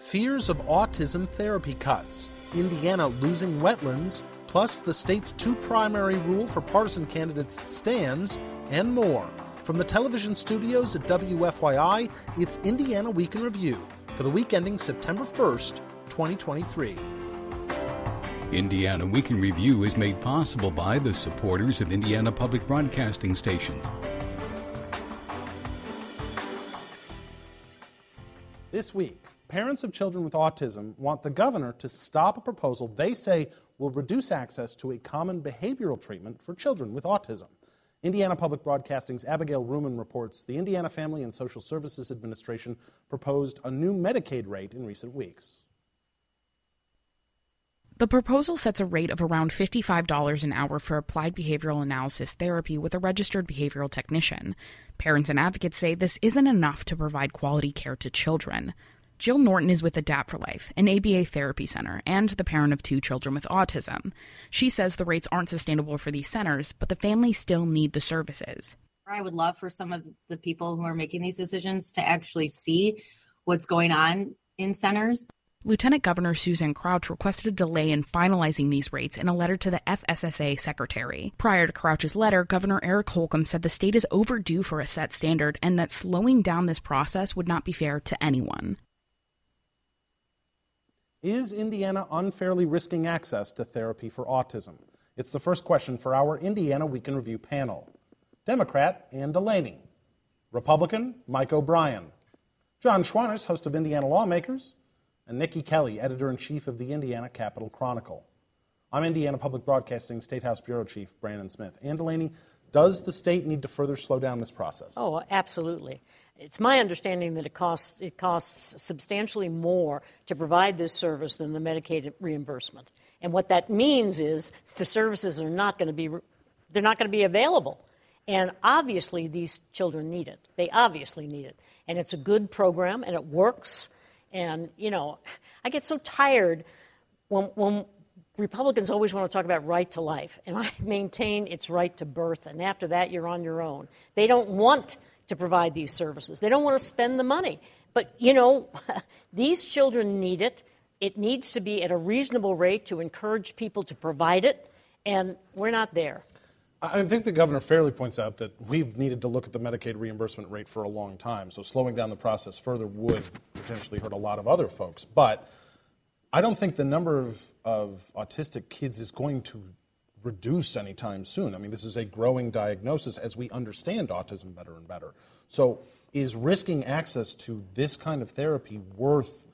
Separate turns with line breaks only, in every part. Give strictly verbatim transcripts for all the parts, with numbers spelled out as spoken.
Fears of autism therapy cuts, Indiana losing wetlands, plus the state's two primary rule for partisan candidates stands, and more. From the television studios at W F Y I, it's Indiana Week in Review for the week ending September first, twenty twenty-three.
Indiana Week in Review is made possible by the supporters of Indiana Public Broadcasting Stations.
This week, parents of children with autism want the governor to stop a proposal they say will reduce access to a common behavioral treatment for children with autism. Indiana Public Broadcasting's Abigail Ruman reports the Indiana Family and Social Services Administration proposed a new Medicaid rate in recent weeks.
The proposal sets a rate of around fifty-five dollars an hour for applied behavioral analysis therapy with a registered behavioral technician. Parents and advocates say this isn't enough to provide quality care to children. Jill Norton is with Adapt for Life, an A B A therapy center, and the parent of two children with autism. She says the rates aren't sustainable for these centers, but the families still need the services.
I would love for some of the people who are making these decisions to actually see what's going on in centers.
Lieutenant Governor Susan Crouch requested a delay in finalizing these rates in a letter to the F S S A secretary. Prior to Crouch's letter, Governor Eric Holcomb said the state is overdue for a set standard and that slowing down this process would not be fair to anyone.
Is Indiana unfairly risking access to therapy for autism? It's the first question for our Indiana Week in Review panel. Democrat Ann Delaney. Republican Mike O'Brien. John Schwaners, host of Indiana Lawmakers. And Nikki Kelly, editor-in-chief of the Indiana Capitol Chronicle. I'm Indiana Public Broadcasting State House Bureau Chief Brandon Smith. Ann Delaney, does the state need to further slow down this process?
Oh, absolutely. It's my understanding that it costs it costs substantially more to provide this service than the Medicaid reimbursement. And what that means is the services are not going to be they're not going to be available. And obviously these children need it. They obviously need it. And it's a good program and it works. And, you know, I get so tired when, when Republicans always want to talk about right to life. And I maintain it's right to birth. And after that, you're on your own. They don't want to provide these services. They don't want to spend the money. But, you know, these children need it. It needs to be at a reasonable rate to encourage people to provide it. And we're not there.
I think the governor fairly points out that we've needed to look at the Medicaid reimbursement rate for a long time, so slowing down the process further would potentially hurt a lot of other folks. But I don't think the number of, of autistic kids is going to reduce anytime soon. I mean, this is a growing diagnosis as we understand autism better and better. So is risking access to this kind of therapy worth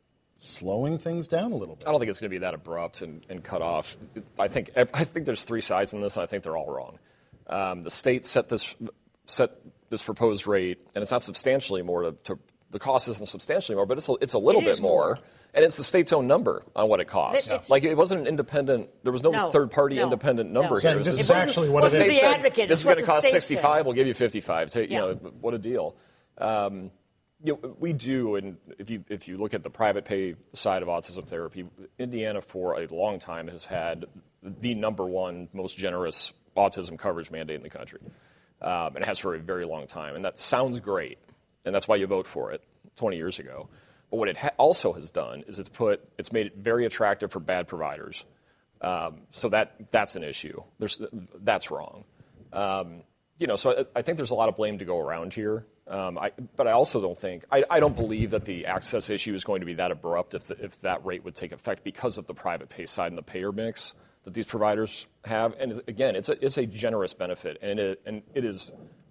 slowing things down a little bit?
I don't think it's going to be that abrupt and, and cut off. I think I think there's three sides in this, and I think they're all wrong. Um, the state set this set this proposed rate, and it's not substantially more. To, to the cost isn't substantially more, but it's a, it's a little
it
bit more. more, and it's the state's own number on what it costs. It, like it wasn't an independent. There was no,
no
third-party
no,
independent number
no.
here.
This
This
is actually what it is.
The advocate
this is going to cost sixty-five.
Said.
We'll give you fifty-five. To, you
yeah.
know what a deal. Um, You know, we do, and if you if you look at the private pay side of autism therapy, Indiana for a long time has had the number one most generous autism coverage mandate in the country, um, and it has for a very long time. And that sounds great, and that's why you vote for it twenty years ago. But what it ha- also has done is it's put it's made it very attractive for bad providers. Um, so that that's an issue. There's that's wrong. Um, you know, so I, I think there's a lot of blame to go around here. Um, I, but I also don't think, I, I don't believe that the access issue is going to be that abrupt if, the, if that rate would take effect because of the private pay side and the payer mix that these providers have. And again, it's a, it's a generous benefit, and it, and it is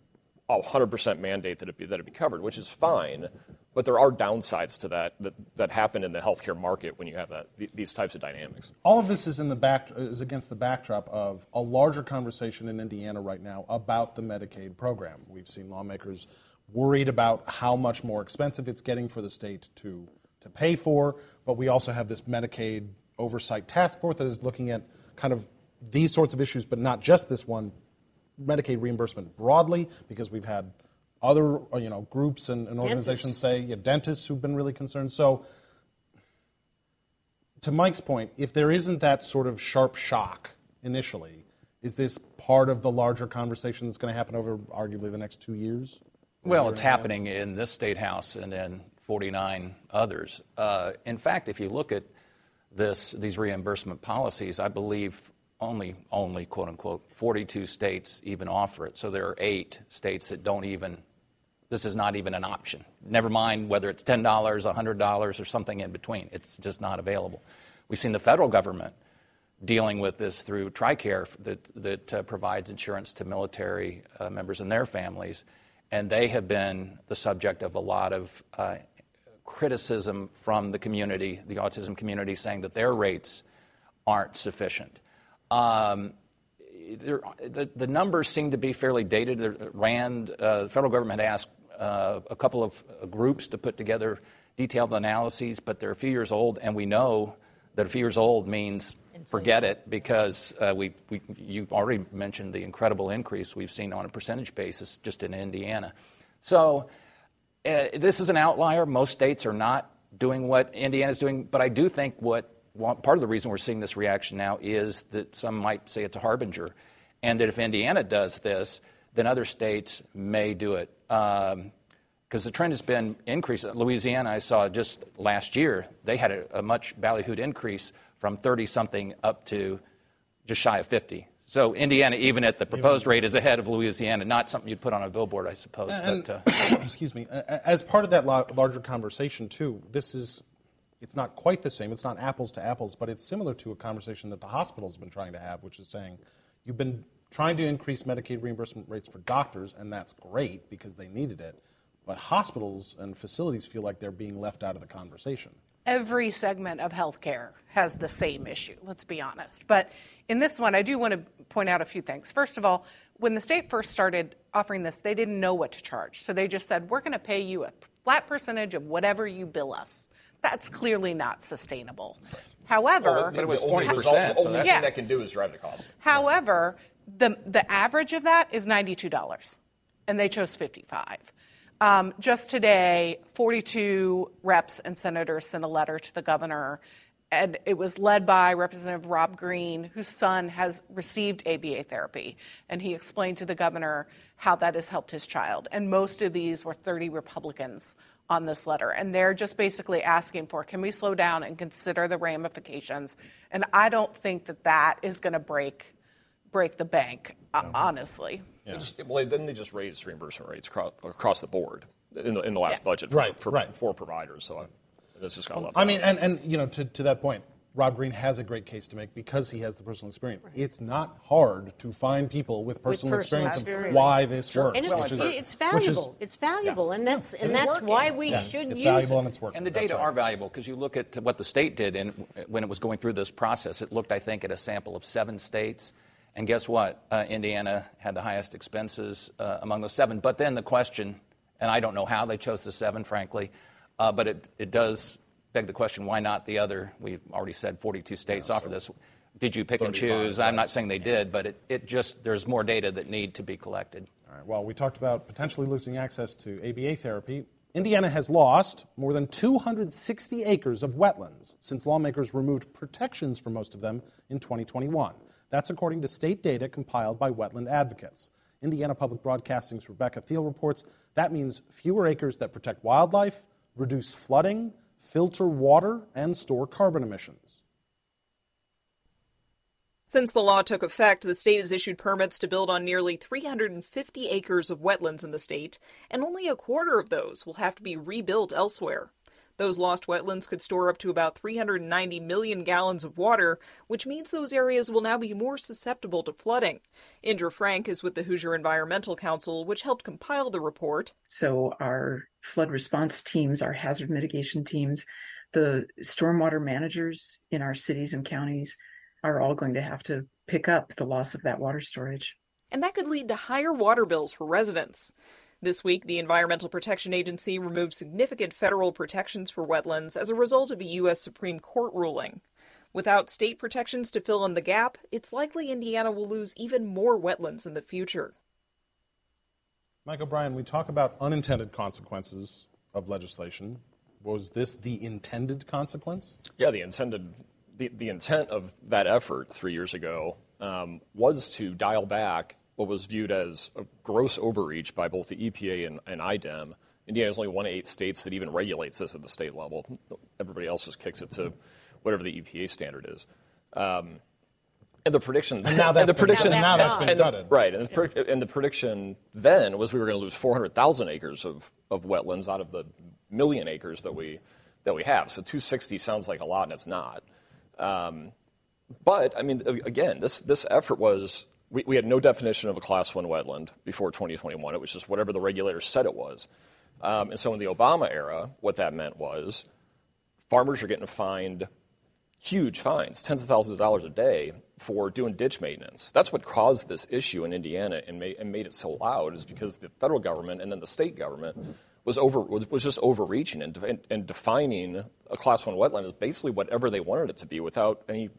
a one hundred percent mandate that it be, that it be covered, which is fine. But there are downsides to that that, that happen in the healthcare market when you have that these types of dynamics.
All of this is in the back is against the backdrop of a larger conversation in Indiana right now about the Medicaid program. We've seen lawmakers worried about how much more expensive it's getting for the state to to pay for, but we also have this Medicaid oversight task force that is looking at kind of these sorts of issues, but not just this one, Medicaid reimbursement broadly, because we've had other you know groups and, and organizations say, yeah, dentists who've been really concerned. So to Mike's point, if there isn't that sort of sharp shock initially, is this part of the larger conversation that's going to happen over arguably the next two years?
Well, it's happening in this state house and in forty-nine others. Uh, in fact, if you look at this, these reimbursement policies, I believe only, only, quote unquote, forty-two states even offer it. So there are eight states that don't even, this is not even an option. Never mind whether it's ten dollars, one hundred dollars, or something in between. It's just not available. We've seen the federal government dealing with this through TRICARE that, that uh, provides insurance to military uh, members and their families, and they have been the subject of a lot of uh, criticism from the community, the autism community, saying that their rates aren't sufficient. Um, there, the, the numbers seem to be fairly dated. RAND, uh, the federal government had asked uh, a couple of uh, groups to put together detailed analyses, but they're a few years old, and we know that a few years old means forget it, because uh, we, we, you've already mentioned the incredible increase we've seen on a percentage basis just in Indiana. So uh, this is an outlier. Most states are not doing what Indiana is doing, but I do think what well, part of the reason we're seeing this reaction now is that some might say it's a harbinger, and that if Indiana does this, then other states may do it. Um, Because the trend has been increased. Louisiana, I saw just last year, they had a, a much ballyhooed increase from thirty-something up to just shy of fifty. So Indiana, even at the proposed rate, is ahead of Louisiana. Not something you'd put on a billboard, I suppose.
And,
but, uh,
excuse me. As part of that larger conversation, too, this is, it's not quite the same. It's not apples to apples, but it's similar to a conversation that the hospital's been trying to have, which is saying you've been trying to increase Medicaid reimbursement rates for doctors, and that's great because they needed it. But hospitals and facilities feel like they're being left out of the conversation.
Every segment of healthcare has the same issue, let's be honest. But in this one, I do want to point out a few things. First of all, when the state first started offering this, they didn't know what to charge. So they just said, we're going to pay you a flat percentage of whatever you bill us. That's clearly not sustainable. However,
well,
but it was
the
forty
only
percent.
result, the
So
only
that's,
thing
yeah.
that can do is drive the cost.
However, the the average of that is ninety-two dollars, and they chose fifty-five dollars. Um, just today, forty-two reps and senators sent a letter to the governor, and it was led by Representative Rob Green, whose son has received A B A therapy, and he explained to the governor how that has helped his child. And most of these were thirty Republicans on this letter, and they're just basically asking for, can we slow down and consider the ramifications? And I don't think that that is going to break break the bank, uh, honestly.
Yeah. Just, well, then they just raised reimbursement rates across, across the board in the, in the last
yeah.
budget for,
right,
for,
right.
for providers. So I, this just got left
I
out.
mean, and, and you know, to, to that point, Rob Green has a great case to make because he has the personal experience. Right. It's not hard to find people with personal,
with personal
experience,
experience
of why this
sure.
works.
And it's,
which is,
it's valuable.
Is,
it's valuable,
yeah.
and that's and
it's
that's
working.
why we
yeah.
should
it's
use
valuable
it.
and it's working.
And the data
right.
are valuable because you look at what the state did in, when it was going through this process. It looked, I think, at a sample of seven states. And guess what? Uh, Indiana had the highest expenses uh, among those seven. But then the question, and I don't know how they chose the seven, frankly, uh, but it, it does beg the question, why not the other? We've already said forty-two states yeah, offer so this. Did you pick and choose? Right. I'm not saying they did, but it, it just, there's more data that need to be collected.
All right, well, we talked about potentially losing access to A B A therapy. Indiana has lost more than two hundred sixty acres of wetlands since lawmakers removed protections for most of them in twenty twenty-one. That's according to state data compiled by wetland advocates. Indiana Public Broadcasting's Rebecca Thiel reports that means fewer acres that protect wildlife, reduce flooding, filter water, and store carbon emissions.
Since the law took effect, the state has issued permits to build on nearly three hundred fifty acres of wetlands in the state, and only a quarter of those will have to be rebuilt elsewhere. Those lost wetlands could store up to about three hundred ninety million gallons of water, which means those areas will now be more susceptible to flooding. Indra Frank is with the Hoosier Environmental Council, which helped compile the report.
So our flood response teams, our hazard mitigation teams, the stormwater managers in our cities and counties are all going to have to pick up the loss of that water storage.
And that could lead to higher water bills for residents. This week, the Environmental Protection Agency removed significant federal protections for wetlands as a result of a U S Supreme Court ruling. Without state protections to fill in the gap, it's likely Indiana will lose even more wetlands in the future.
Mike O'Brien, we talk about unintended consequences of legislation. Was this the intended consequence?
Yeah, the intended, the, the intent of that effort three years ago um, was to dial back what was viewed as a gross overreach by both the E P A and, and I D E M Indiana is only one of eight states that even regulates this at the state level. Everybody else just kicks it to whatever the E P A standard is. Um, and the prediction,
and now that's
and the
been,
prediction,
now that's been
and the,
gutted.
right? And the, yeah. and the prediction then was we were going to lose four hundred thousand acres of, of wetlands out of the million acres that we that we have. So two hundred sixty sounds like a lot, and it's not. Um, but I mean, again, this this effort was we, we had no definition of a class one wetland before twenty twenty-one. It was just whatever the regulators said it was. Um, and so in the Obama era, what that meant was farmers are getting fined huge fines, tens of thousands of dollars a day for doing ditch maintenance. That's what caused this issue in Indiana and made, and made it so loud, is because the federal government and then the state government was over was, was just overreaching and, and, and defining a class one wetland as basically whatever they wanted it to be without any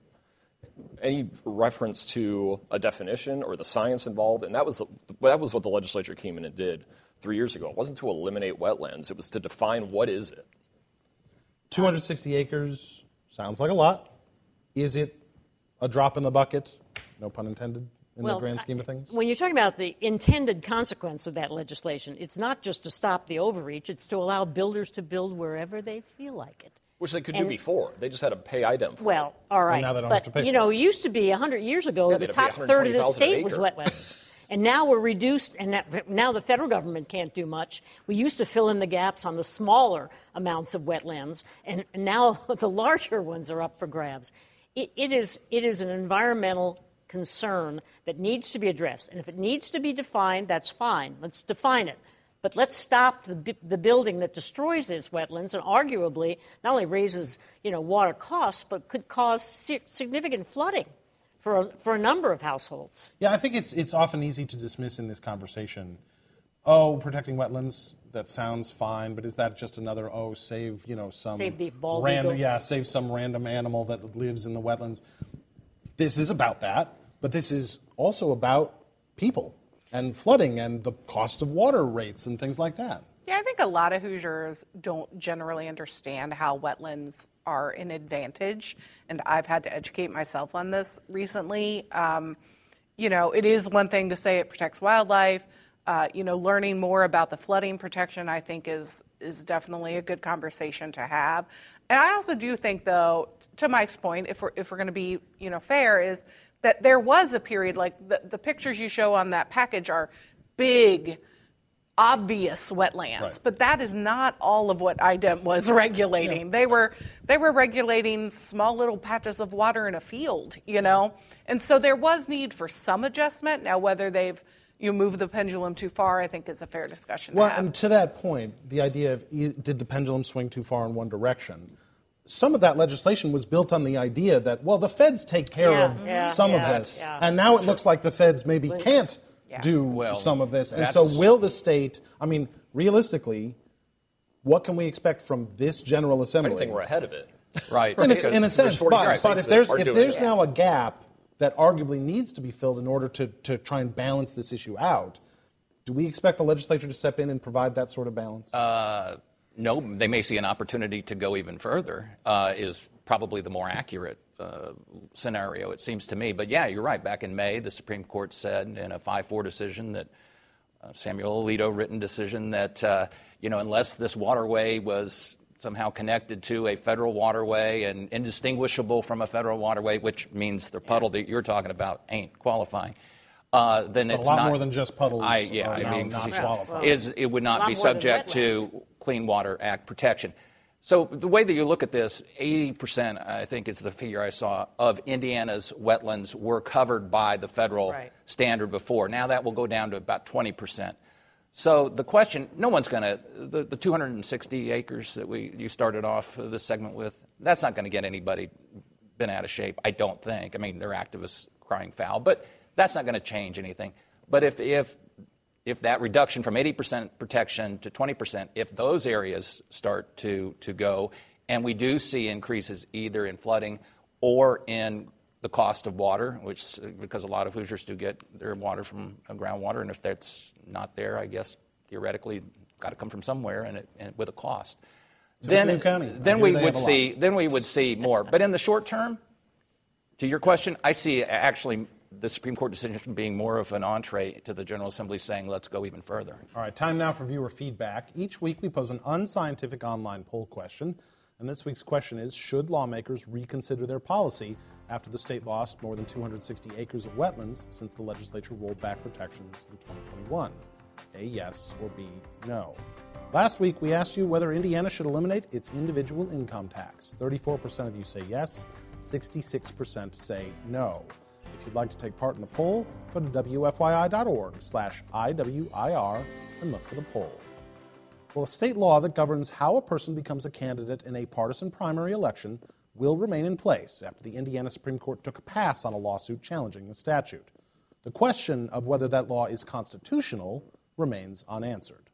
any reference to a definition or the science involved. And that was the, that was what the legislature came in and did three years ago. It wasn't to eliminate wetlands. It was to define what is it.
two hundred sixty acres sounds like a lot. Is it a drop in the bucket? No pun intended. In
well,
the grand scheme of things?
When you're talking about the intended consequence of that legislation, it's not just to stop the overreach, it's to allow builders to build wherever they feel like it.
Which they could
and,
do before. They just had to pay I D E M for
well,
it.
Well, all right.
And now they don't
but,
have to pay
you
for
know,
it.
it used to be one hundred years ago,
yeah,
the top third of the state was wetlands. And now we're reduced, and that, now the federal government can't do much. We used to fill in the gaps on the smaller amounts of wetlands, and, and now the larger ones are up for grabs. It, it is it is an environmental concern that needs to be addressed. And if it needs to be defined, that's fine. Let's define it. But let's stop the, the building that destroys these wetlands and arguably not only raises, you know, water costs, but could cause si- significant flooding for a, for a number of households.
Yeah, I think it's it's often easy to dismiss in this conversation, oh, protecting wetlands, that sounds fine, but is that just another, oh, save, you know, some
save the bald
random,
eagle.
yeah, save some random animal that lives in the wetlands. This is about that, but this is also about people and flooding and the cost of water rates and things like that.
Yeah, I think a lot of Hoosiers don't generally understand how wetlands are an advantage, and I've had to educate myself on this recently. Um, you know, it is one thing to say it protects wildlife. Uh, you know, learning more about the flooding protection, I think, is is definitely a good conversation to have. And I also do think, though, to Mike's point, if we're if we're going to be, you know, fair, is that there was a period, like the, the pictures you show on that package are big, obvious wetlands, right. But that is not all of what I D E M was regulating. Yeah. They were they were regulating small little patches of water in a field, you know, and so there was need for some adjustment. Now, whether they've you move the pendulum too far, I think is a fair discussion.
Well,
to have.
And to that point, the idea of did the pendulum swing too far in one direction? Some of that legislation was built on the idea that, well, the feds take care
yeah,
of
yeah,
some
yeah,
of this,
yeah.
and now it looks like the feds maybe can't
yeah.
do
well,
some of this. And so will the state, I mean, realistically, what can we expect from this General Assembly?
I think we're ahead of it.
Right.
In a, in a sense, but, but if there's, if there's
it.
now a gap that arguably needs to be filled in order to, to try and balance this issue out, do we expect the legislature to step in and provide that sort of balance?
Uh, no, they may see an opportunity to go even further, uh, is probably the more accurate uh, scenario, it seems to me. But yeah, you're right. Back in May, the Supreme Court said in a five four decision that uh, Samuel Alito written decision that, uh, you know, unless this waterway was somehow connected to a federal waterway and indistinguishable from a federal waterway, which means the puddle that you're talking about ain't qualifying. Uh, then
but
it's
a lot
not,
more than just puddles.
I, yeah,
are
I
now
mean,
not qualified.
is it would not be subject to Clean Water Act protection. So the way that you look at this, eighty percent, I think, is the figure I saw of Indiana's wetlands were covered by the federal
right.
standard before. Now that will go down to about twenty percent. So the question, no one's going to the, the two hundred sixty acres that we you started off this segment with. That's not going to get anybody bent out of shape. I don't think. I mean, they're activists crying foul, but that's not going to change anything. But if if if that reduction from eighty percent protection to twenty percent, if those areas start to, to go, and we do see increases either in flooding or in the cost of water, which because a lot of Hoosiers do get their water from groundwater, and if that's not there, I guess theoretically got to come from somewhere and, it, and with a cost.
So
then
County.
then we would see then we would see more. But in the short term, to your question, I see actually the Supreme Court decision being more of an entree to the General Assembly saying, let's go even further.
All right, time now for viewer feedback. Each week we pose an unscientific online poll question, and this week's question is, should lawmakers reconsider their policy after the state lost more than two hundred sixty acres of wetlands since the legislature rolled back protections in twenty twenty-one? A, yes, or B, no. Last week, we asked you whether Indiana should eliminate its individual income tax. thirty-four percent of you say yes, sixty-six percent say no. If you'd like to take part in the poll, go to W F Y I dot org slash I W I R and look for the poll. Well, a state law that governs how a person becomes a candidate in a partisan primary election will remain in place after the Indiana Supreme Court took a pass on a lawsuit challenging the statute. The question of whether that law is constitutional remains unanswered.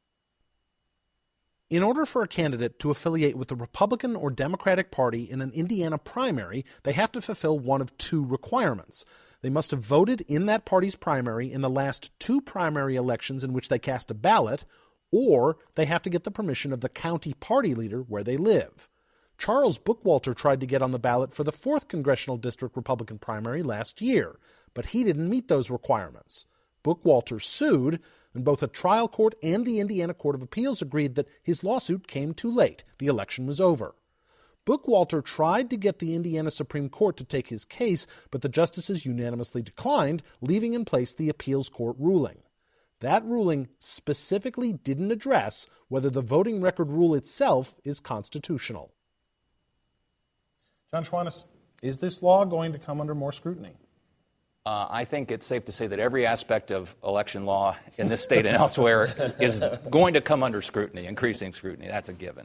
In order for a candidate to affiliate with the Republican or Democratic Party in an Indiana primary, they have to fulfill one of two requirements. They must have voted in that party's primary in the last two primary elections in which they cast a ballot, or they have to get the permission of the county party leader where they live. Charles Bookwalter tried to get on the ballot for the fourth Congressional District Republican primary last year, but he didn't meet those requirements. Bookwalter sued, and both a trial court and the Indiana Court of Appeals agreed that his lawsuit came too late. The election was over. Bookwalter tried to get the Indiana Supreme Court to take his case, but the justices unanimously declined, leaving in place the appeals court ruling. That ruling specifically didn't address whether the voting record rule itself is constitutional. John Schwantes, is this law going to come under more scrutiny?
Uh, I think it's safe to say that every aspect of election law in this state and elsewhere is going to come under scrutiny, increasing scrutiny. That's a given.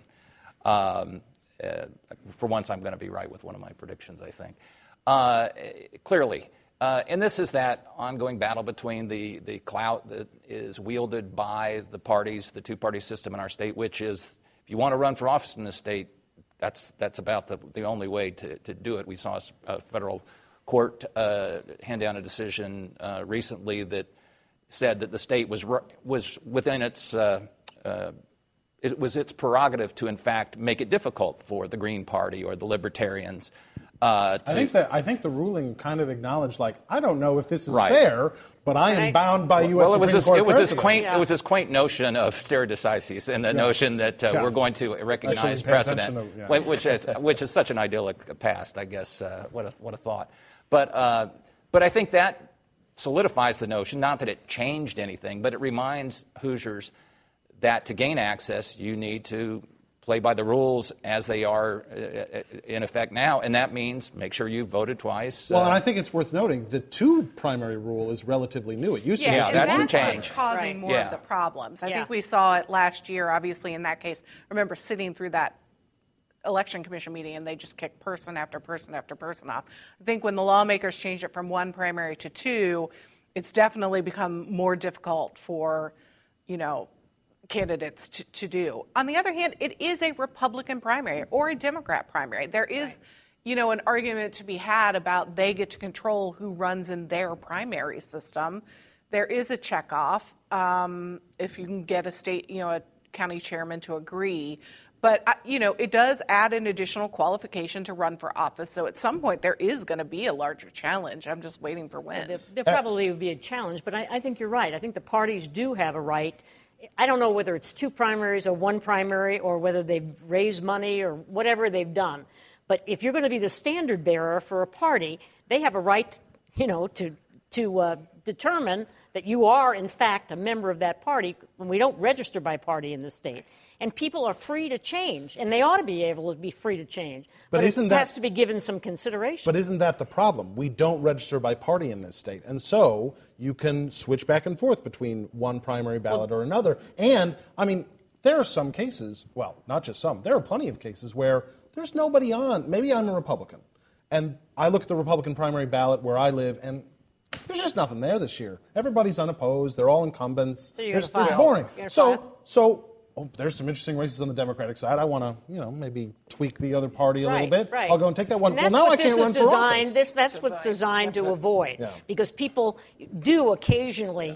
Um, uh, for once, I'm going to be right with one of my predictions, I think. Uh, clearly. Uh, and this is that ongoing battle between the, the clout that is wielded by the parties, the two-party system in our state, which is, if you want to run for office in this state, that's that's about the, the only way to, to do it. We saw a federal court uh, hand down a decision uh, recently that said that the state was was within its uh, uh, it was its prerogative to, in fact, make it difficult for the Green Party or the Libertarians. Uh, to,
I think that I think the ruling kind of acknowledged, like, I don't know if this is
right.
fair, but I am
right.
bound by
well,
U S
well, it was
Supreme
this,
Court
it was
precedent.
this quaint
yeah.
it was this quaint notion of stare decisis and the
yeah.
notion that uh,
yeah.
we're going to recognize
pay
precedent,
attention to- yeah.
which is which is such an idyllic past, I guess. Uh, what a what a thought. But uh, but I think that solidifies the notion, not that it changed anything, but it reminds Hoosiers that to gain access, you need to play by the rules as they are uh, in effect now, and that means make sure you voted twice.
Well,
uh,
and I think it's worth noting the two primary rule is relatively new. It used to
Yeah,
be
Yeah,
and
that's a
that's
change.
what's causing
Right.
more
Yeah.
of the problems. I
Yeah.
think we saw it last year, obviously, in that case. I remember sitting through that election commission meeting, and they just kicked person after person after person off. I think when the lawmakers changed it from one primary to two, it's definitely become more difficult for, you know, candidates to, to do. On the other hand, it is a Republican primary or a Democrat primary. There is, right. you know, an argument to be had about they get to control who runs in their primary system. There is a checkoff um, if you can get a state, you know, a county chairman to agree. But, uh, you know, it does add an additional qualification to run for office. So at some point there is going to be a larger challenge. I'm just waiting for when.
There, there probably would be a challenge, but I, I think you're right. I think the parties do have a right. I don't know whether it's two primaries or one primary or whether they've raised money or whatever they've done. But if you're going to be the standard bearer for a party, they have a right, you know, to to uh, determine that you are, in fact, a member of that party when we don't register by party in the state. And people are free to change, and they ought to be able to be free to change.
But,
but
isn't
it
that,
has to be given some consideration.
But isn't that the problem? We don't register by party in this state. And so you can switch back and forth between one primary ballot well, or another. And, I mean, there are some cases, well, not just some, there are plenty of cases where there's nobody on. Maybe I'm a Republican, and I look at the Republican primary ballot where I live, and there's just nothing there this year. Everybody's unopposed. They're all incumbents.
So you're
it's,
gonna
it's
file.
boring.
You're gonna
So,
file.
so oh, there's some interesting races on the Democratic side. I want to, you know, maybe tweak the other party a
right,
little bit.
Right.
I'll go and take that one.
And
Well,
that's
now
what
I can't
this
run
is
for
designed,
office.
This, that's what's designed to avoid.
Yeah.
Because people do occasionally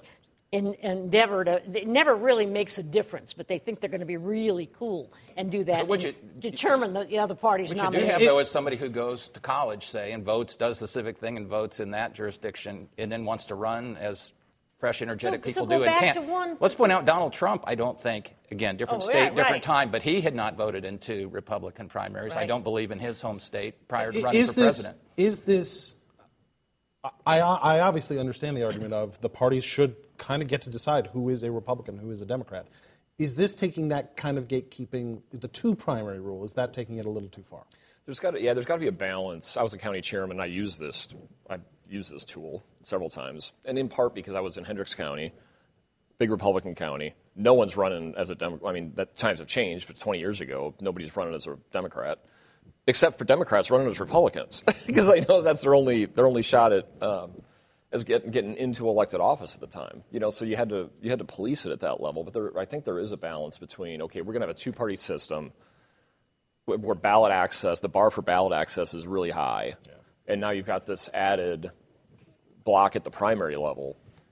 in, endeavor to, it never really makes a difference, but they think they're going to be really cool and do that
Which
and
it-
determine the, the other party's
What you do
nominee.
have, though, is somebody who goes to college, say, and votes, does the civic thing and votes in that jurisdiction, and then wants to run as fresh, energetic
So- so
people
go
do
back
and
to
can't.
one-
Let's point out Donald Trump, I don't think, again, different
Oh,
state,
yeah,
different
right.
time, but he had not voted in two Republican primaries, I
Right.
don't believe, in his home state prior to running
Is
for
this,
president.
is this, I, I obviously understand the argument of the parties should kind of get to decide who is a Republican, who is a Democrat. Is this taking that kind of gatekeeping, the two primary rule, is that taking it a little too far?
There's got to, yeah, there's got to be a balance. I was a county chairman. I used this, I used this tool several times, and in part because I was in Hendricks County, big Republican county. No one's running as a Democrat. I mean, that times have changed, but twenty years ago, nobody's running as a Democrat, except for Democrats running as Republicans, because I know that's their only their only shot at um, as getting getting into elected office at the time. You know, so you had to you had to police it at that level. But there, I think there is a balance between okay, we're going to have a two party system where, where ballot access, the bar for ballot access is really high, yeah. And now you've got this added block at the primary level.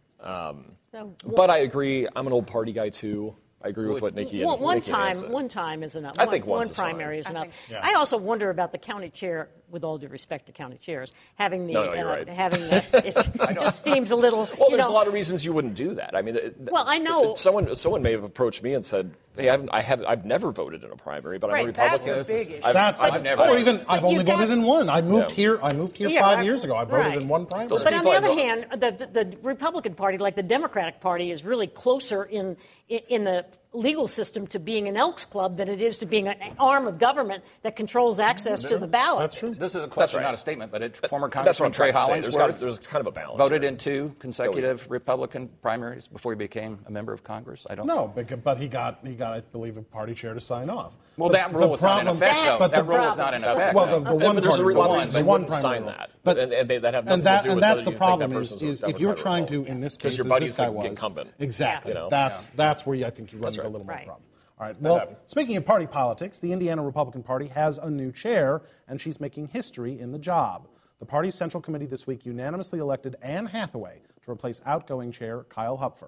Um,
So,
but I agree. I'm an old party guy too. I agree with what Nikki and
One, one
Nikki and Ann
time,
said.
one time is enough.
I
one,
think once
one
is
primary
fine.
is
I
enough.
think-
Yeah.
I also wonder about the county chair. With all due respect to county chairs, having the
No, no, you're
uh,
right.
having the, it's, it just seems a little.
Well,
you
there's
know,
a lot of reasons you wouldn't do that. I mean, it-
Well, I know-
it- someone someone may have approached me and said, "Hey, I haven't, I have, I've never voted in a primary, but I'm a
Right, that's
Republican."
a big issue.
I've,
That's,
I've
I've
never.
or even I've
you
only
got-
voted in one. I moved
Yeah.
here. I moved here
Yeah,
five
right,
years ago. I voted
right.
in one primary.
Those
But on
people
the
I
other
know-
hand, the, the the Republican Party, like the Democratic Party, is really closer in in, in the legal system to being an Elks Club than it is to being an arm of government that controls access to the ballot.
That's true.
This is a question,
right.
not a statement, but it, former
That's what
Congressman
I'm
Trey
trying to say. There's,
Hollingsworth
got, there's kind of a balance.
voted
there.
in two consecutive Republican primaries before he became a member of Congress. I don't
No, but, but he got he got I believe a party chair to sign off.
Well,
But
that rule
the
was not in
problem-
effect, though.
but
That
the
rule was
problem-
not in
That's-
effect.
Well, the, the
And-
one
but there's
party
a
rule
lot of
is
reasons
the
they
one
wouldn't
primary
sign
rule.
that.
But
and, and they, that have nothing
and that
to do
and
with
that's
whether
the
you
problem
think that
is,
person's a
is if
Democrat
you're
or
trying to
Republican.
in this
'Cause
case
your
as
buddy's
this guy
the
was
incumbent.
exactly
You know?
that's that's where you, I think you run
That's
into a
right.
little more
Right.
problem. All right. Well,
happened.
speaking of party politics, the Indiana Republican Party has a new chair, and she's making history in the job. The party's Central Committee this week unanimously elected Anne Hathaway to replace outgoing chair Kyle Hupfer.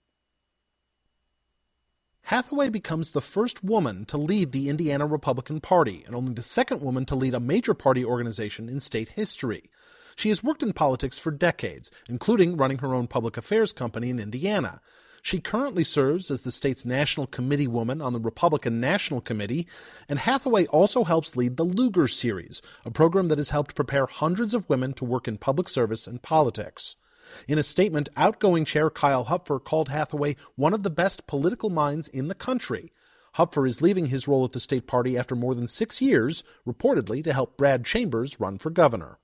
Hathaway becomes the first woman to lead the Indiana Republican Party and only the second woman to lead a major party organization in state history. She has worked in politics for decades, including running her own public affairs company in Indiana. She currently serves as the state's national committee woman on the Republican National Committee, and Hathaway also helps lead the Lugar Series, a program that has helped prepare hundreds of women to work in public service and politics. In a statement, outgoing Chair Kyle Hupfer called Hathaway one of the best political minds in the country. Hupfer is leaving his role at the state party after more than six years, reportedly to help Brad Chambers run for governor.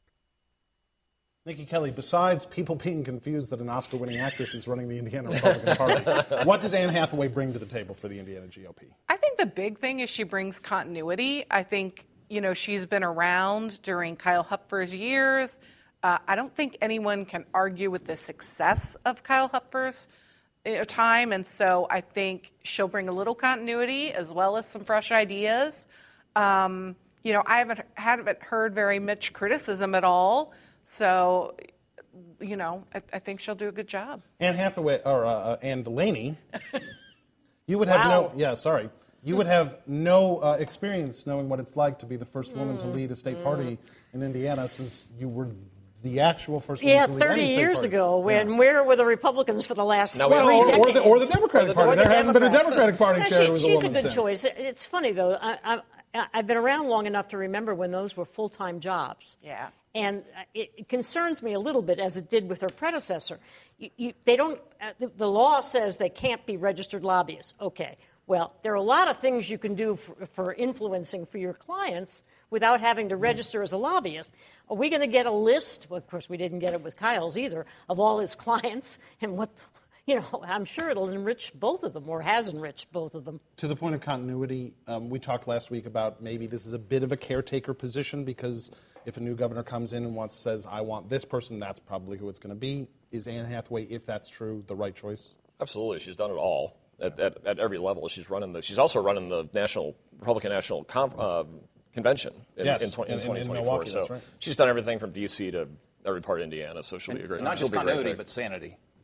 Nikki Kelly, besides people being confused that an Oscar-winning actress is running the Indiana Republican Party, what does Anne Hathaway bring to the table for the Indiana G O P?
I think the big thing is she brings continuity. I think, you know, she's been around during Kyle Hupfer's years. Uh, I don't think anyone can argue with the success of Kyle Hupfer's uh, time, and so I think she'll bring a little continuity as well as some fresh ideas. Um, you know, I haven't haven't heard very much criticism at all, so you know, I, I think she'll do a good job.
Anne Hathaway or uh, Anne Delaney, you would have
Wow.
no yeah sorry you would have no uh, experience knowing what it's like to be the first woman to lead a state party in Indiana, since you were the actual first
Yeah,
woman to lead
thirty
any state
years
party.
ago, when
Yeah.
where were the Republicans for the last
Now we
three
have-
Well, or,
decades?
or, the, or the Democratic
Or the-
Party.
or
There
the
hasn't been a
Democrats.
Democratic Party
Yeah,
chair
she-
who's a
she's
woman
a good
since.
choice. It- It's funny, though. I, I, I've been around long enough to remember when those were full-time jobs.
Yeah.
And it, it concerns me a little bit, as it did with her predecessor. You, you, they don't. Uh, the, the law says they can't be registered lobbyists. Okay. Well, there are a lot of things you can do for, for influencing for your clients without having to register as a lobbyist. Are we going to get a list? Well, of course, we didn't get it with Kyle's either, of all his clients and what. You know, I'm sure it'll enrich both of them, or has enriched both of them.
To the point of continuity, um, we talked last week about maybe this is a bit of a caretaker position, because if a new governor comes in and wants says, I want this person, that's probably who it's going to be. Is Anne Hathaway, if that's true, the right choice?
Absolutely, she's done it all at, at, at every level. She's running the. She's also running the national Republican National Con, uh, Convention in,
Yes,
in, twenty, in
in- in
twenty twenty-four.
Milwaukee,
so
that's right.
she's done everything from D C to every part of Indiana. So she'll be a great.
Not
she'll
just
be a great
continuity,
pick.
but sanity.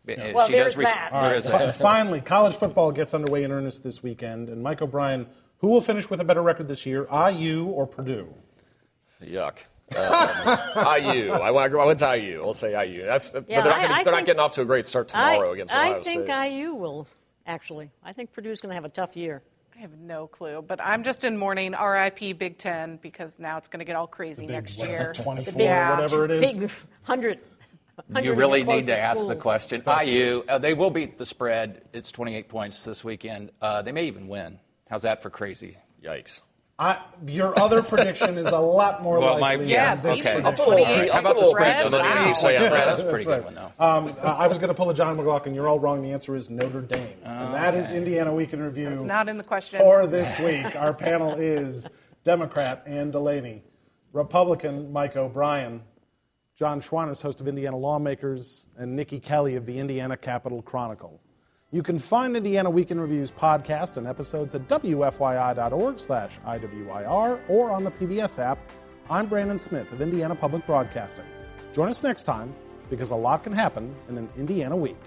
Yeah.
Well,
she
there's
does res-
that.
All
there
right,
is
fi-
that.
finally, college football gets underway in earnest this weekend. And Mike O'Brien, who will finish with a better record this year, I U or Purdue?
Yuck. Um, I U. I went, I went to I U. I'll say I U. That's,
Yeah,
but they're, not,
I-
gonna,
I
they're not
think-
getting off to a great start tomorrow
I,
against Ohio
I think
State.
I U will, actually. I think Purdue's going to have a tough year.
I have no clue, but I'm just in mourning R I P Big Ten because now it's going to get all crazy next year.
twenty-four,
Yeah.
whatever it is.
Big hundred.
You really need to ask the question. I U, uh, they will beat the spread. It's twenty-eight points this weekend. Uh, they may even win. How's that for crazy?
Yikes.
I, your other prediction is a lot more
Well, my-
likely.
Yeah,
than this
okay.
prediction.
I'll put a little
twenty-eight
pre- how about the
points
spread? So
spread?
the
Wow.
twenty-eight point
Yeah,
spread.
that's a pretty
right.
good one, though.
Um, uh, I was going to pull a John McLaughlin. You're all wrong. The answer is Notre Dame. And that is Indiana Week in Review.
It's not in the question.
For this week, our panel is Democrat Ann Delaney, Republican Mike O'Brien, John Schwannis, host of Indiana Lawmakers, and Nikki Kelly of the Indiana Capitol Chronicle. You can find Indiana Week in Review's podcast and episodes at W F Y I dot org slash I W I R or on the P B S app. I'm Brandon Smith of Indiana Public Broadcasting. Join us next time because a lot can happen in an Indiana week.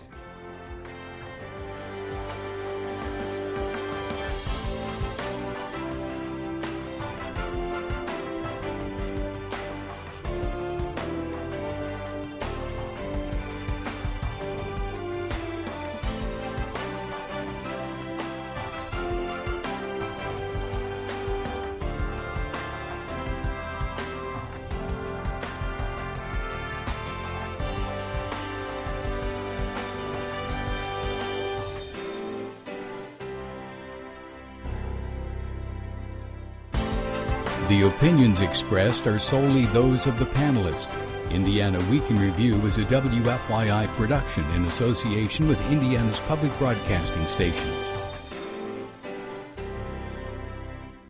The opinions expressed are solely those of the panelists. Indiana Week in Review is a W F Y I production in association with Indiana's public broadcasting station.